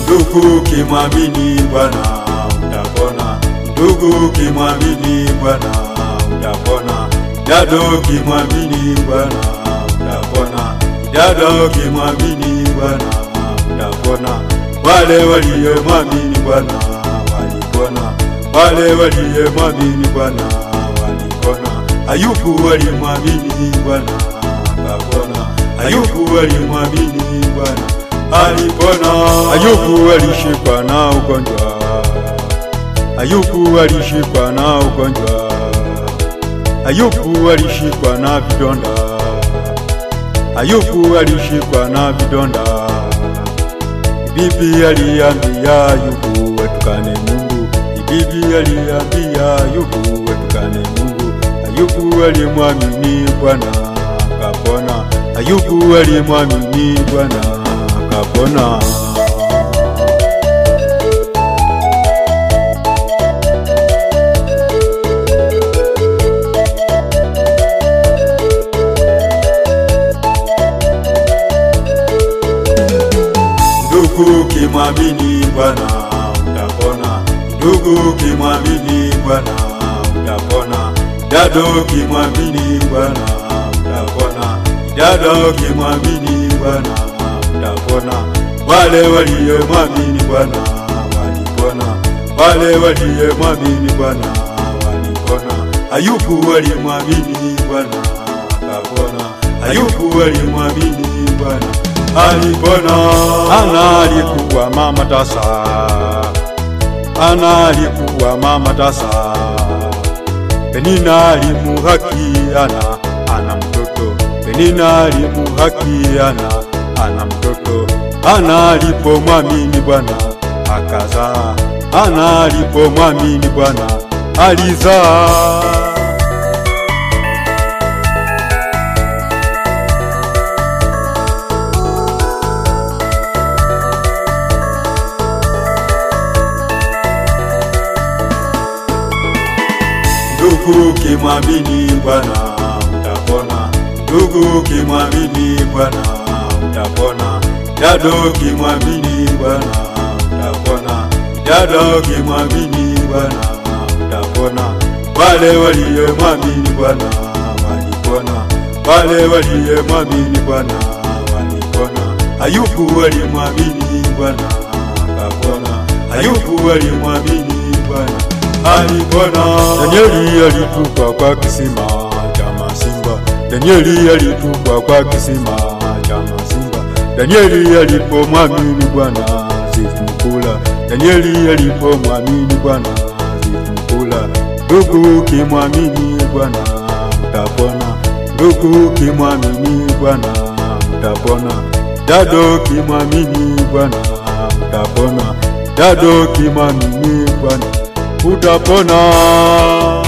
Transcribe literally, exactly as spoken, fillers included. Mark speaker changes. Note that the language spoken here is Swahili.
Speaker 1: Ndugu kimwamini Bwana utapona, ndugu kimwamini Bwana utapona, dada kimwamini Bwana utapona, dada kimwamini Bwana utapona. Wale waliyemwamini Bwana walipona, wale waliyemwamini Bwana walipona. Ayubu walimwamini Bwana akapona, Ayubu walimwamini Bwana alipona. Ayubu alishikwa na ugonjwa, Ayubu alishikwa na ugonjwa, Ayubu alishikwa na vidonda, Ayubu alishikwa na vidonda. Bibi aliambia Ayubu atukane Mungu, bibi aliambia Ayubu atukane Mungu. Ayubu alimwamini Bwana akapona, Ayubu alimwamini Bwana akapona. Ndugu kimwamini Bwana utapona, ndugu kimwamini Bwana utapona, dada kimwamini Bwana utapona, dada kimwamini Bwana utapona. Wale waliyemwamini Bwana walipona, wale waliyemwamini Bwana walipona. Ayubu walimwamini Bwana akapona, Ayubu walimwamini Bwana alipona. Ana alikuwa mama tasa, Ana alikuwa mama tasa. Penina alimuhaki Ana, ana mtoto. Penina alimuhaki Ana, ana mtoto. Ana alipomwamini Bwana akazaa, Ana alipomwamini Bwana alizaa. Ndugu kimwamini Bwana utapona, ndugu kimwamini Bwana utapona, dada kimwamini Bwana utapona, dada kimwamini Bwana utapona. Wale waliyemwamini Bwana walipona, wale waliyemwamini Bwana walipona. Ayubu walimwamini Bwana akapona, Ayubu walimwamini Bwana alipona. Danieli alitupwa kwa kisima cha masimba, Danieli alitupwa kwa kisima cha masimba. Danieli alipomwamini Bwana zitumkula, Danieli alipomwamini Bwana zitumkula. Ndugu kimwamini Bwana utapona, ndugu kimwamini Bwana utapona, dada kimwamini Bwana utapona, dada kimwamini Bwana utapona.